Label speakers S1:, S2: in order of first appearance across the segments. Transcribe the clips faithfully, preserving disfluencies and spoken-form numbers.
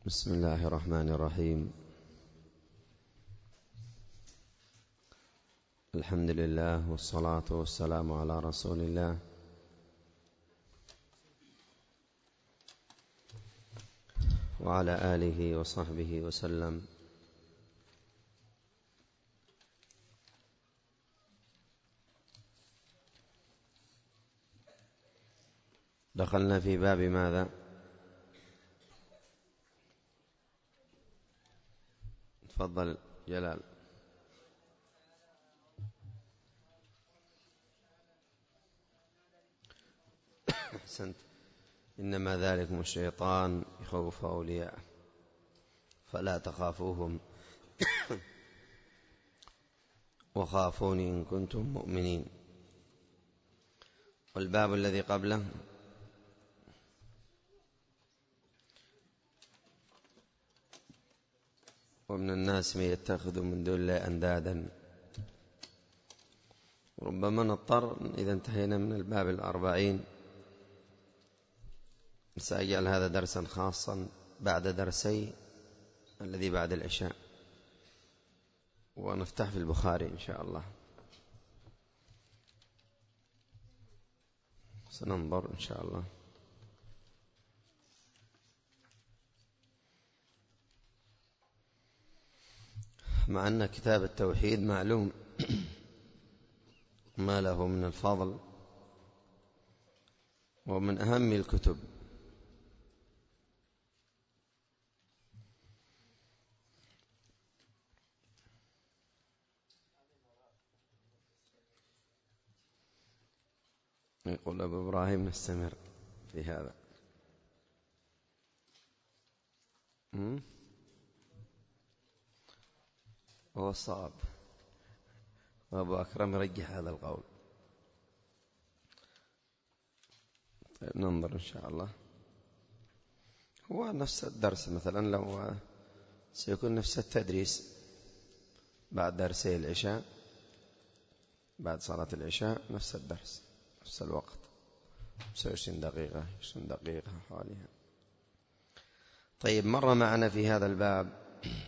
S1: بسم الله الرحمن الرحيم. الحمد لله والصلاة والسلام على رسول الله وعلى آله وصحبه وسلم. دخلنا في باب ماذا؟ تفضل جلال. أحسنت. إنما ذلكم الشيطان يخوف أولياءه فلا تخافوهم وخافوني إن كنتم مؤمنين. والباب الذي قبله ومن الناس من يتخذ من دون الله أندادا. ربما نضطر إذا انتهينا من الباب الأربعين سأجعل هذا درسا خاصا بعد درسي الذي بعد العشاء، ونفتح في البخاري إن شاء الله. سننظر إن شاء الله. مع أن كتاب التوحيد معلوم ما له من الفضل ومن أهم الكتب، يقول أبو إبراهيم نستمر في هذا. هو الصواب، وأبو أكرم يرجح هذا القول. طيب ننظر إن شاء الله. هو نفس الدرس مثلا لو سيكون نفس التدريس بعد درسي العشاء، بعد صلاة العشاء نفس الدرس نفس الوقت خمسة وعشرين دقيقة عشرين دقيقة حواليها. طيب مر معنا في هذا الباب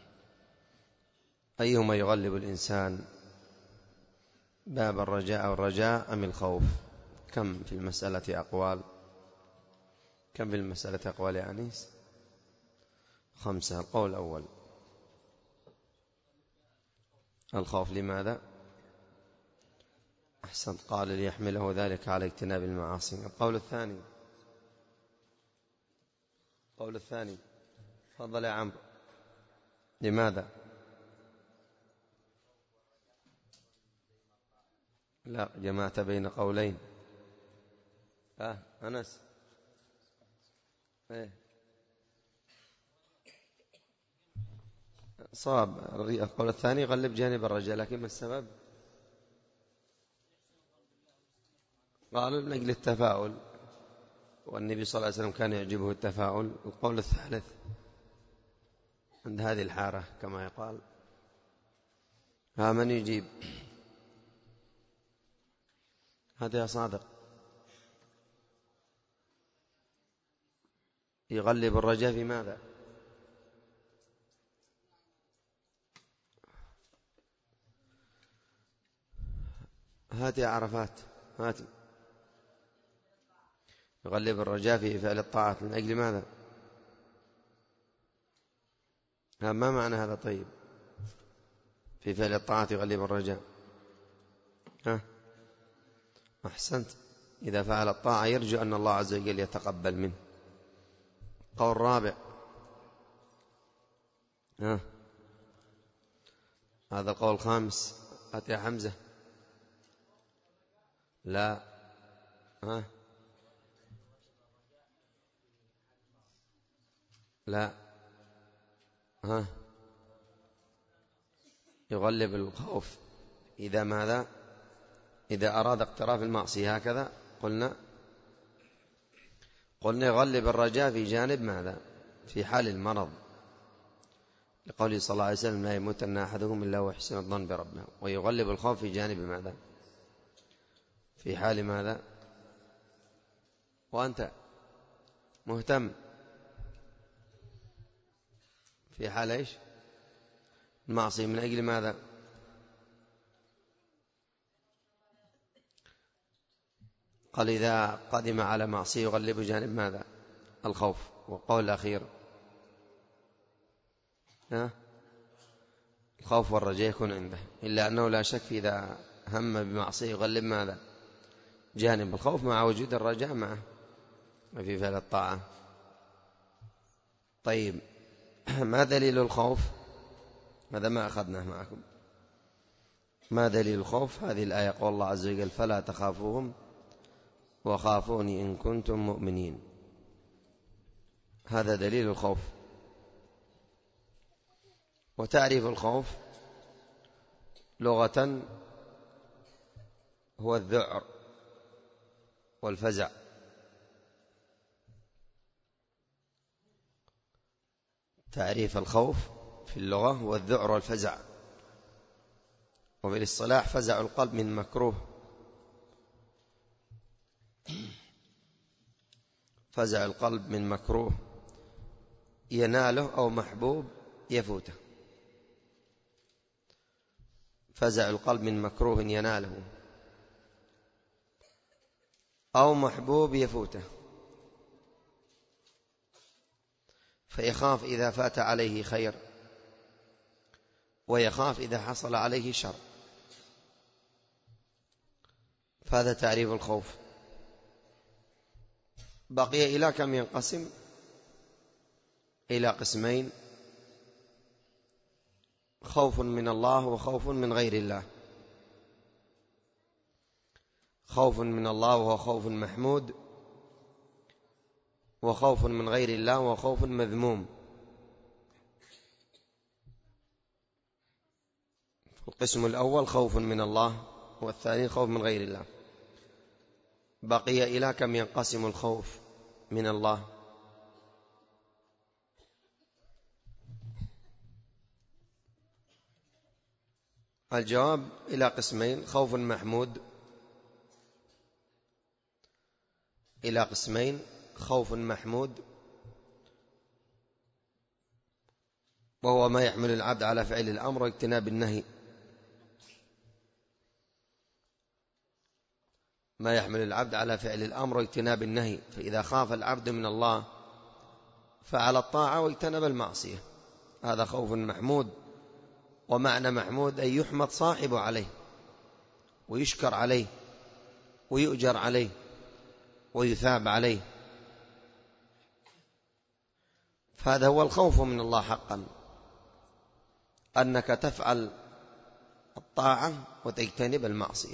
S1: أيهما يغلب الإنسان، باب الرجاء أو الرجاء أم الخوف؟ كم في المسألة أقوال؟ كم في المسألة أقوال يا أنيس؟ خمسة. القول الأول الخوف. لماذا؟ أحسنت، قال ليحمله ذلك على اجتناب المعاصي. القول الثاني القول الثاني تفضل يا عمرو. لماذا؟ لا، جمعت بين قولين. آه أنس إيه صاب. القول الثاني غلب جانب الرجاء، لكن ما السبب؟ قالوا من أجل التفاؤل، والنبي صلى الله عليه وسلم كان يعجبه التفاؤل. القول الثالث عند هذه الحارة كما يقال. ها من يجيب؟ هذا يا صادق. يغلب الرجاء في ماذا؟ هات يا عرفات هاتي. يغلب الرجاء في فعل الطاعات من أجل ماذا؟ ها ما معنى هذا؟ طيب في فعل الطاعات يغلب الرجاء. ها أحسنت، إذا فعل الطاعة يرجو أن الله عز وجل يتقبل منه. قول رابع. ها هذا القول الخامس. هات يا حمزة. لا. ها لا. ها يغلب الخوف إذا ماذا؟ إذا أراد اقتراف المعصية. هكذا قلنا قلنا يغلب الرجاء في جانب ماذا؟ في حال المرض، لقوله صلى الله عليه وسلم لا يموتن أحدكم إلا ويحسن الظن بربه. ويغلب الخوف في جانب ماذا؟ في حال ماذا؟ وأنت مهتم في حال إيش؟ المعصية. من أجل ماذا؟ قال إذا قدم على معصية يغلب جانب ماذا؟ الخوف. والقول الأخير ها؟ الخوف والرجاء يكون عنده، إلا أنه لا شك إذا هم بمعصية يغلب ماذا؟ جانب الخوف مع وجود الرجاء معه في فعل الطاعة. طيب، ما دليل الخوف؟ هذا ما أخذناه معكم. ما دليل الخوف؟ هذه الآية قول الله عز وجل فلا تخافوهم وخافوني إن كنتم مؤمنين. هذا دليل الخوف. وتعريف الخوف لغة هو الذعر والفزع. تعريف الخوف في اللغة هو الذعر والفزع. وفي الاصطلاح فزع القلب من مكروه، فزع القلب من مكروه يناله أو محبوب يفوته. فزع القلب من مكروه يناله أو محبوب يفوته، فيخاف إذا فات عليه خير، ويخاف إذا حصل عليه شر. فهذا تعريف الخوف. بقي إلى كم ينقسم؟ إلى قسمين: خوف من الله وخوف من غير الله. خوف من الله وهو خوف محمود، وخوف من غير الله وهو خوف مذموم. القسم الأول خوف من الله، والثاني خوف من غير الله. بقي إلى كم ينقسم الخوف من الله؟ الجواب إلى قسمين: خوف محمود إلى قسمين خوف محمود، وهو ما يحمل العبد على فعل الأمر واجتناب النهي. ما يحمل العبد على فعل الأمر واجتناب النهي. فإذا خاف العبد من الله فعل الطاعة واجتنب المعصية، هذا خوف محمود. ومعنى محمود أن يحمد صاحبه عليه، ويشكر عليه، ويؤجر عليه، ويثاب عليه. فهذا هو الخوف من الله حقا، أنك تفعل الطاعة وتجتنب المعصية.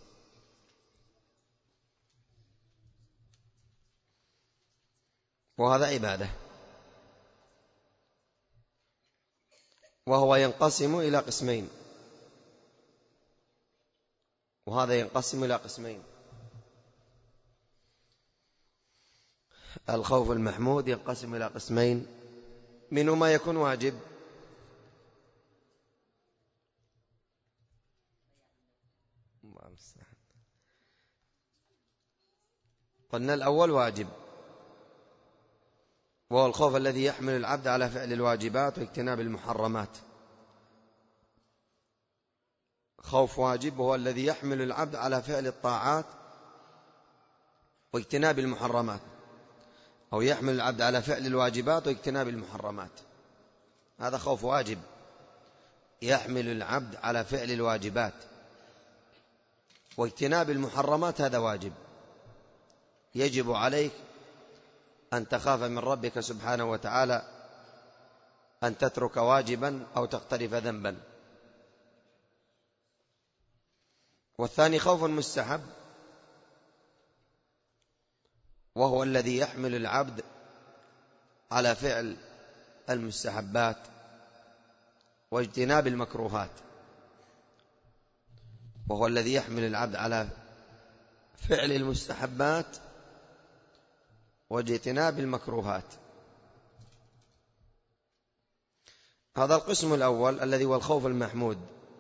S1: وهذا عبادة. وهو ينقسم إلى قسمين، وهذا ينقسم إلى قسمين. الخوف المحمود ينقسم إلى قسمين: منه ما يكون واجب، قلنا الأول واجب، وهو الخوف الذي يحمل العبد على فعل الواجبات واجتناب المحرمات. خوف واجب وهو الذي يحمل العبد على فعل الطاعات واجتناب المحرمات، أو يحمل العبد على فعل الواجبات واجتناب المحرمات. هذا خوف واجب، يحمل العبد على فعل الواجبات واجتناب المحرمات. هذا واجب، يجب عليك أن تخاف من ربك سبحانه وتعالى أن تترك واجبا أو تقترف ذنبا. والثاني خوف مستحب، وهو الذي يحمل العبد على فعل المستحبات واجتناب المكروهات. وهو الذي يحمل العبد على فعل المستحبات واجتناب المكروهات. هذا القسم الأول الذي هو الخوف المحمود.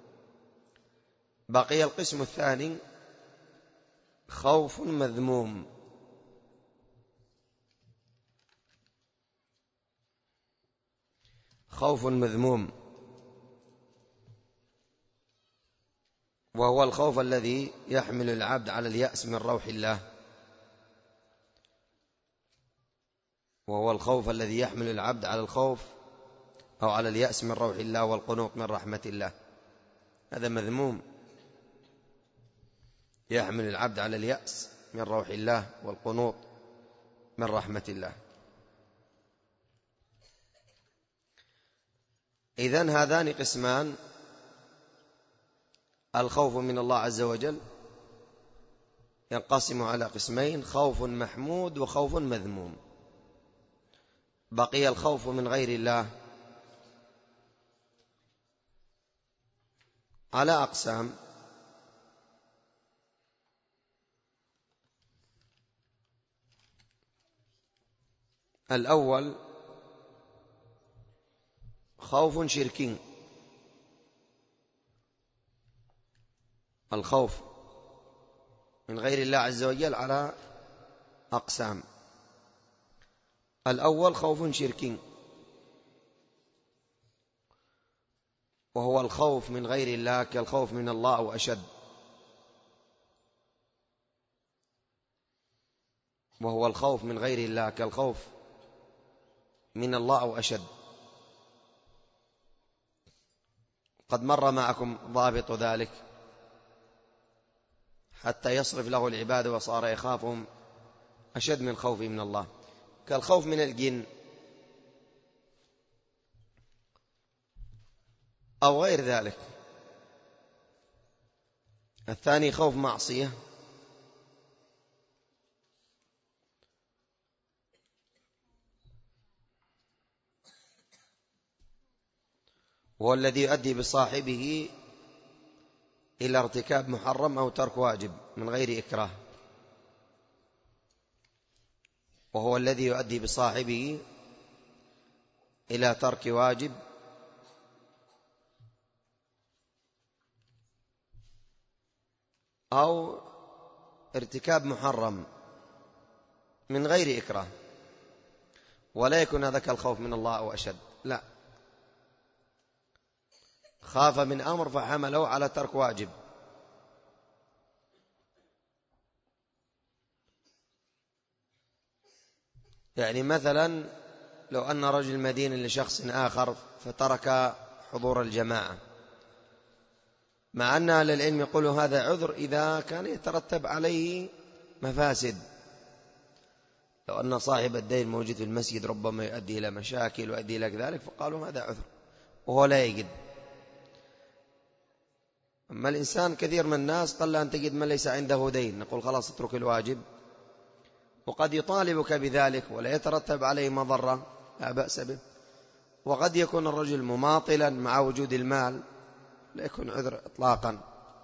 S1: بقي القسم الثاني خوف مذموم. خوف مذموم، وهو الخوف الذي يحمل العبد على اليأس من روح الله، وهو الخوف الذي يحمل العبد على الخوف أو على اليأس من روح الله والقنوط من رحمة الله. هذا مذموم، يحمل العبد على اليأس من روح الله والقنوط من رحمة الله. إذن هذان قسمان: الخوف من الله عز وجل ينقسم على قسمين: خوف محمود وخوف مذموم. بقي الخوف من غير الله على أقسام: الأول خوف شركي، الخوف من غير الله عز وجل على أقسام. الأول خوف شركي، وهو الخوف من غير الله كالخوف من الله أو أشد، وهو الخوف من غير الله كالخوف من الله أو أشد. قد مر معكم ضابط ذلك حتى يصرف له العباد وصار يخافهم أشد من خوفه من الله، كالخوف من الجن أو غير ذلك. الثاني خوف معصية، وهو الذي يؤدي بصاحبه إلى ارتكاب محرم أو ترك واجب من غير إكراه، وهو الذي يؤدي بصاحبه إلى ترك واجب أو ارتكاب محرم من غير إكراه، ولا يكون هذا كالخوف من الله أو أشد، لا، خاف من أمر فحمله على ترك واجب. يعني مثلا لو أن رجل مدين لشخص آخر فترك حضور الجماعة، مع أن أهل العلم يقولوا هذا عذر إذا كان يترتب عليه مفاسد. لو أن صاحب الدين موجود في المسجد ربما يؤدي إلى مشاكل ويؤدي إلى ذلك، فقالوا هذا عذر وهو لا يجد. أما الإنسان كثير من الناس قل أن تجد من ليس عنده دين، نقول خلاص اترك الواجب، وقد يطالبك بذلك ولا يترتب عليه مضرة، لا بأس به. وقد يكون الرجل مماطلا مع وجود المال، لا يكون عذر إطلاقا.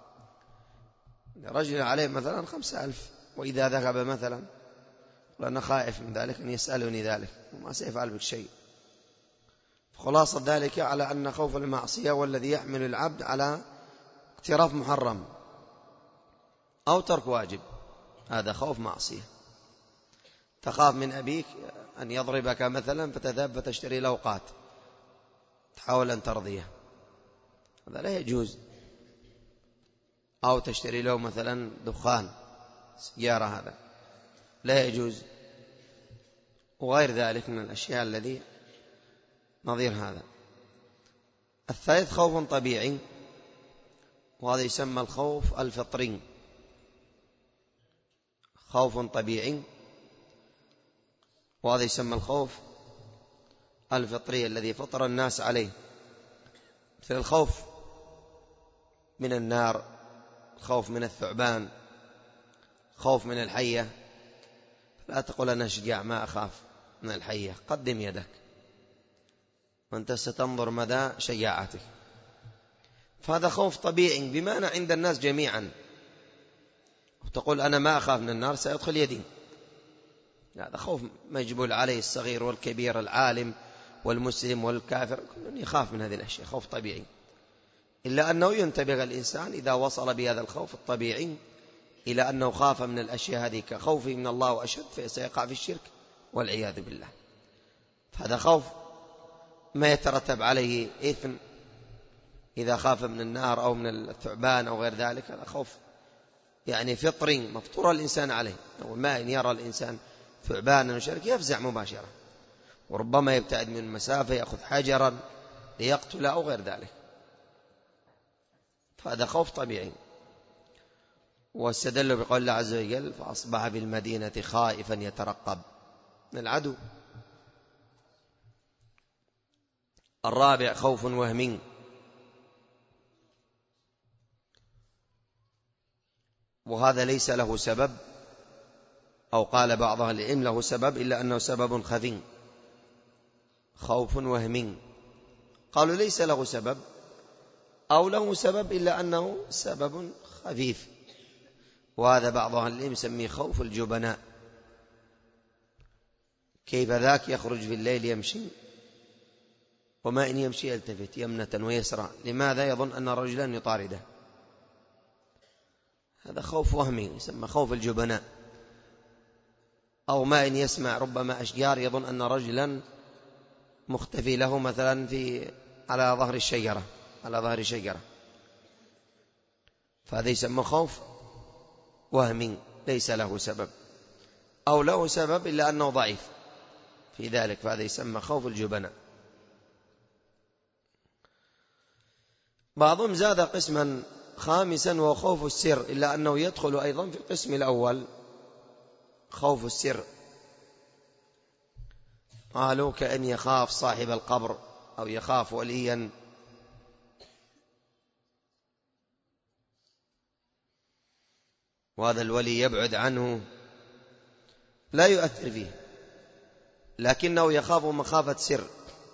S1: رجل عليه مثلا خمسة ألف، وإذا ذهب مثلا وأنا خائف من ذلك أن يسألني ذلك وما سيفعل بك شيء. خلاصة ذلك على أن خوف المعصية والذي يحمل العبد على اقتراف محرم أو ترك واجب، هذا خوف معصية. تخاف من أبيك أن يضربك مثلا فتذهب فتشتري له قات تحاول أن ترضيه، هذا لا يجوز. أو تشتري له مثلا دخان سيارة، هذا لا يجوز، وغير ذلك من الأشياء الذي نظير هذا. الثالث خوف طبيعي، وهذا يسمى الخوف الفطري. خوف طبيعي، وهذا يسمى الخوف الفطري الذي فطر الناس عليه، مثل الخوف من النار، خوف من الثعبان، خوف من الحية. لا تقول أنا شجاع ما أخاف من الحية، قدم يدك وأنت ستنظر مدى شجاعتك. فهذا خوف طبيعي بمعنى عند الناس جميعا، وتقول أنا ما أخاف من النار سيدخل يدي، هذا خوف مجبول عليه الصغير والكبير، العالم والمسلم والكافر، كل يخاف من هذه الأشياء، خوف طبيعي. إلا أنه ينتبه الإنسان إذا وصل بهذا الخوف الطبيعي إلى أنه خاف من الأشياء هذه كخوفه من الله وأشد، فسيقع في الشرك والعياذ بالله. فهذا خوف ما يترتب عليه إثم إذا خاف من النار أو من الثعبان أو غير ذلك، هذا خوف يعني فطري مفطور الإنسان عليه. ما إن يرى الإنسان ثعبانا وشرك يفزع مباشرة، وربما يبتعد من المسافة يأخذ حجرا ليقتل أو غير ذلك، فهذا خوف طبيعي. واستدل بقول الله عز وجل فأصبح بالمدينة خائفا يترقب من العدو. الرابع خوف وهمي، وهذا ليس له سبب، أو قال بعض أهل العلم له سبب إلا أنه سبب خفي. خوف وهمي قالوا ليس له سبب، أو له سبب إلا أنه سبب خفيف، وهذا بعض أهل العلم يسميه خوف الجبناء. كيف ذاك؟ يخرج في الليل يمشي وما إن يمشي يلتفت يمنة ويسرى، لماذا؟ يظن أن رجلا يطارده. هذا خوف وهمي يسمى خوف الجبناء. أو ما إن يسمع ربما أشجار يظن أن رجلا مختفي له مثلا في على ظهر الشجرة على ظهر شجرة، فهذا يسمى خوف وهمي ليس له سبب، أو له سبب إلا أنه ضعيف في ذلك، فهذا يسمى خوف الجبناء. بعضهم زاد قسما خامسا وهو خوف السر، إلا أنه يدخل أيضا في القسم الأول خوف السر. قالوا كأن يخاف صاحب القبر أو يخاف وليا، وهذا الولي يبعد عنه لا يؤثر فيه، لكنه يخاف مخافة سر،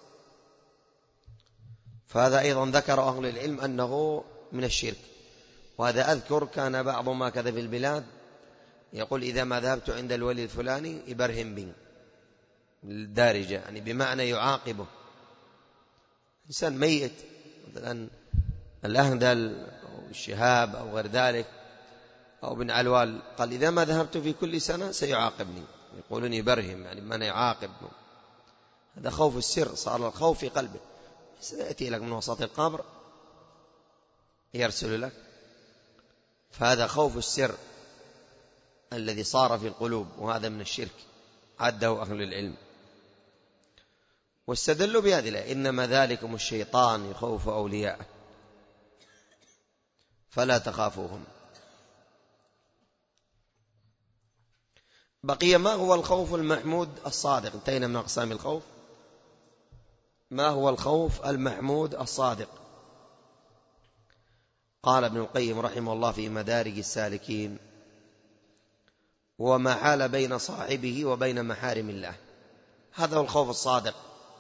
S1: فهذا أيضا ذكر أهل العلم أنه من الشرك. وهذا أذكر كان بعض ما كذا في البلاد يقول إذا ما ذهبت عند الولي الفلاني يبرهم بي الدارجة، يعني بمعنى يعاقبه. إنسان ميت مثلا الأهندل أو الشهاب أو غير ذلك أو بن علوال، قال إذا ما ذهبت في كل سنة سيعاقبني، يقولون يبرهم يعني بمعنى يعاقب. هذا خوف السر، صار الخوف في قلبه، سيأتي لك من وسط القبر يرسل لك، فهذا خوف السر الذي صار في القلوب، وهذا من الشرك عده أهل العلم. واستدلوا بهذه الآية إنما ذلكم الشيطان يخوف أولياءه فلا تخافوهم. بقي ما هو الخوف المحمود الصادق؟ انتهينا من أقسام الخوف. ما هو الخوف المحمود الصادق؟ قال ابن القيم رحمه الله في مدارج السالكين وما حال بين صاحبه وبين محارم الله. هذا هو الخوف الصادق،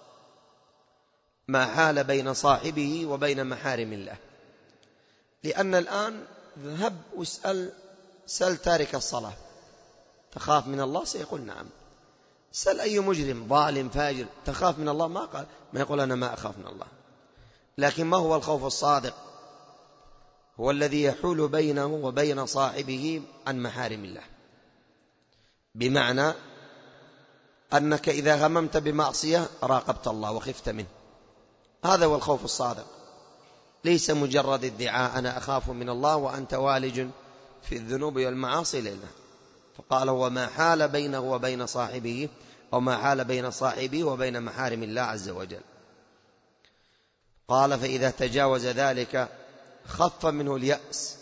S1: ما حال بين صاحبه وبين محارم الله. لأن الآن ذهب واسأل سل تارك الصلاة تخاف من الله سيقول نعم. سل أي مجرم ظالم فاجر تخاف من الله، ما قال ما يقول أنا ما أخاف من الله. لكن ما هو الخوف الصادق؟ هو الذي يحول بينه وبين صاحبه عن محارم الله، بمعنى أنك إذا هممت بمعصية راقبت الله وخفت منه، هذا هو الخوف الصادق، ليس مجرد ادعاء أنا أخاف من الله وأنت والج في الذنوب والمعاصي لله. فقال هو ما حال بينه وبين صاحبه، أو ما حال بين صاحبه وبين محارم الله عز وجل. قال فإذا تجاوز ذلك خف منه اليأس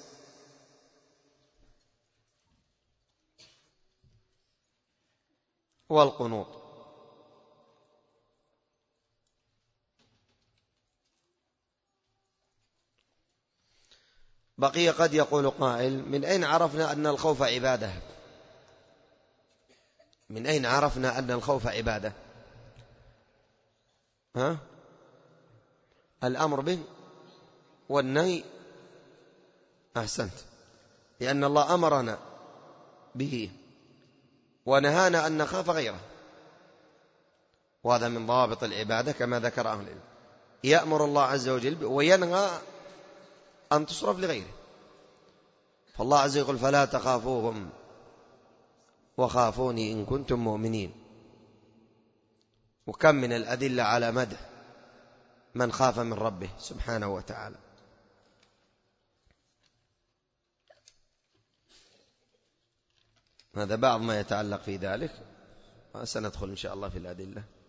S1: والقنوط. بقي قد يقول قائل من أين عرفنا أن الخوف عبادة؟ من أين عرفنا أن الخوف عبادة؟ ها؟ الأمر به والنهي. أحسنت، لأن الله أمرنا به ونهانا أن نخاف غيره، وهذا من ضوابط العبادة كما ذكر أهل العلم. يأمر الله عز وجل وينهى أن تصرف لغيره، فالله عز وجل فلا تخافوهم وخافوني إن كنتم مؤمنين. وكم من الأدلة على مدح من خاف من ربه سبحانه وتعالى. هذا بعض ما يتعلق في ذلك، وسندخل إن شاء الله في الأدلة.